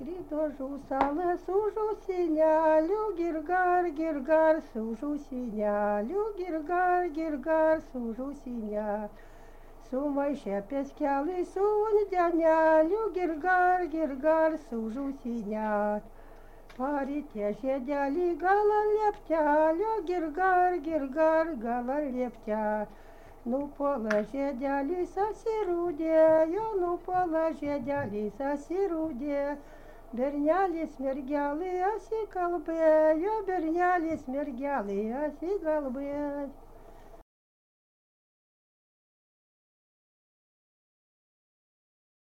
Skrido žūsalės už ausinelių, girgar, už ausinelių, girgar, už ausinelių. Sumaišė peskelį su vandeneliu, girgar, už ausinelių. Parytė žiedelį gal ant lieptelio, girgar, gal ant lieptelio. Nupuola žiedelis asirūdėjo, nupuola žiedelis asirūdėjo. Bernelis mergelė asikalbėjo, bernelis mergelė asikalbėjo.